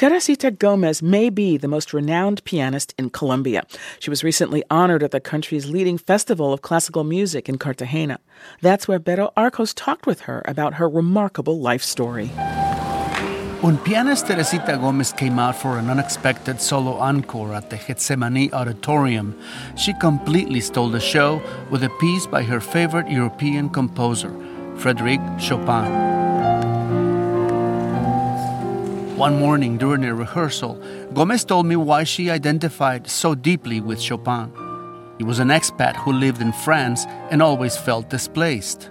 Teresita Gomez may be the most renowned pianist in Colombia. She was recently honored at the country's leading festival of classical music in Cartagena. That's where Beto Arcos talked with her about her remarkable life story. When pianist Teresita Gomez came out for an unexpected solo encore at the Getsemani Auditorium, she completely stole the show with a piece by her favorite European composer, Frédéric Chopin. One morning during a rehearsal, Gomez told me why she identified so deeply with Chopin. He was an expat who lived in France and always felt displaced.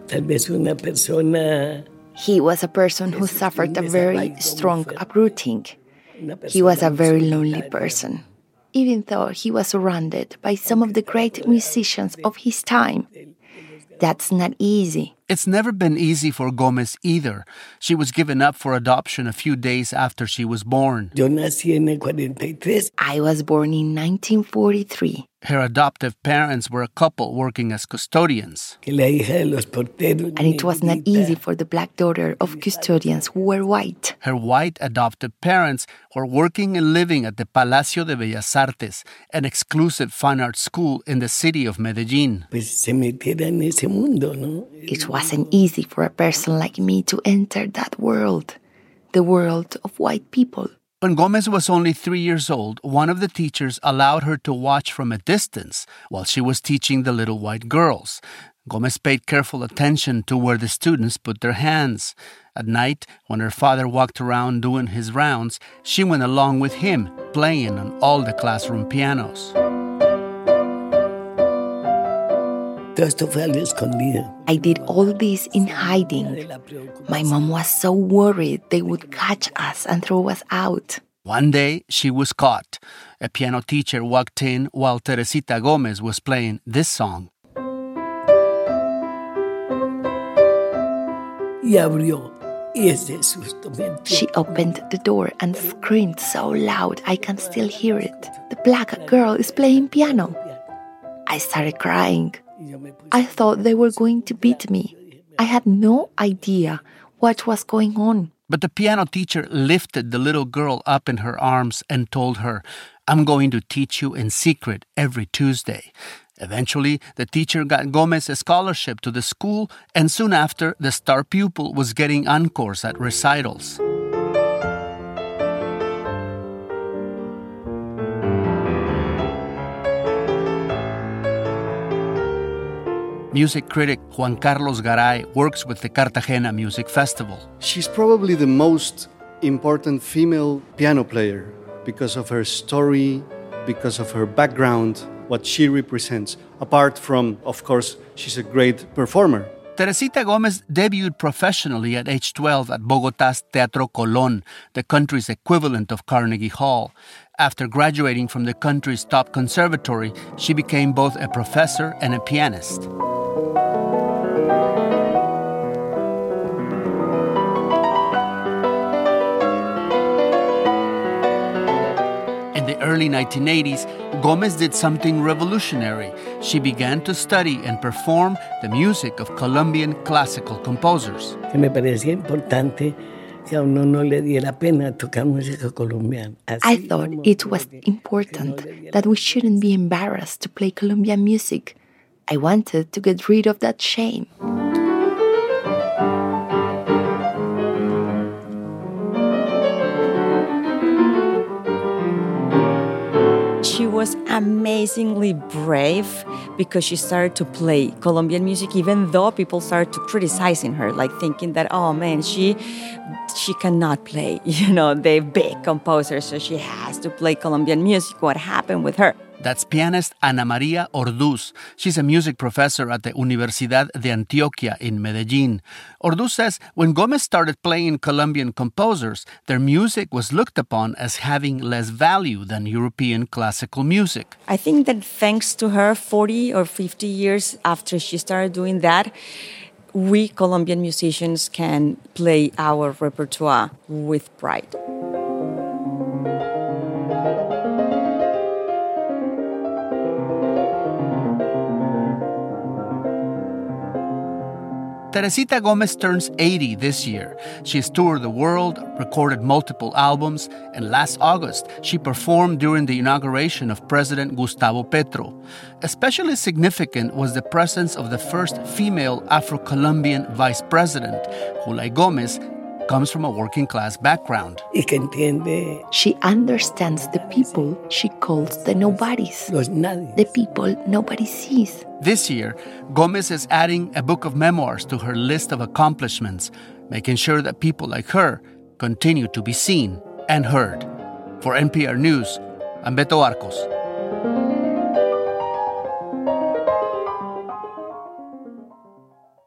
He was a person who suffered a very strong uprooting. He was a very lonely person, even though he was surrounded by some of the great musicians of his time. That's not easy. It's never been easy for Gomez either. She was given up for adoption a few days after she was born. I was born in 1943. Her adoptive parents were a couple working as custodians. And it was not easy for the black daughter of custodians who were white. Her white adoptive parents were working and living at the Palacio de Bellas Artes, an exclusive fine arts school in the city of Medellin. It wasn't easy for a person like me to enter that world, the world of white people. When Gomez was only 3 years old, one of the teachers allowed her to watch from a distance while she was teaching the little white girls. Gomez paid careful attention to where the students put their hands. At night, when her father walked around doing his rounds, she went along with him, playing on all the classroom pianos. I did all this in hiding. My mom was so worried they would catch us and throw us out. One day, she was caught. A piano teacher walked in while Teresita Gomez was playing this song. She opened the door and screamed so loud I can still hear it. The black girl is playing piano. I started crying. I thought they were going to beat me. I had no idea what was going on. But the piano teacher lifted the little girl up in her arms and told her, "I'm going to teach you in secret every Tuesday." Eventually, the teacher got Gomez a scholarship to the school, and soon after, the star pupil was getting encores at recitals. Music critic Juan Carlos Garay works with the Cartagena Music Festival. She's probably the most important female piano player because of her story, because of her background, what she represents. Apart from, of course, she's a great performer. Teresita Gomez debuted professionally at age 12 at Bogotá's Teatro Colón, the country's equivalent of Carnegie Hall. After graduating from the country's top conservatory, she became both a professor and a pianist. In the early 1980s, Gomez did something revolutionary. She began to study and perform the music of Colombian classical composers. I thought it was important that we shouldn't be embarrassed to play Colombian music. I wanted to get rid of that shame. She was amazingly brave because she started to play Colombian music, even though people started to criticizing her, like thinking that, oh man, she cannot play, the big composers, so she has to play Colombian music. What happened with her? That's pianist Ana Maria Orduz. She's a music professor at the Universidad de Antioquia in Medellin. Orduz says when Gomez started playing Colombian composers, their music was looked upon as having less value than European classical music. I think that thanks to her, 40 or 50 years after she started doing that, we Colombian musicians can play our repertoire with pride. Teresita Gomez turns 80 this year. She's toured the world, recorded multiple albums, and last August, she performed during the inauguration of President Gustavo Petro. Especially significant was the presence of the first female Afro-Colombian vice president, who, like Gomez, comes from a working-class background. She understands the people she calls the nobodies, the people nobody sees. This year, Gomez is adding a book of memoirs to her list of accomplishments, making sure that people like her continue to be seen and heard. For NPR News, I'm Beto Arcos.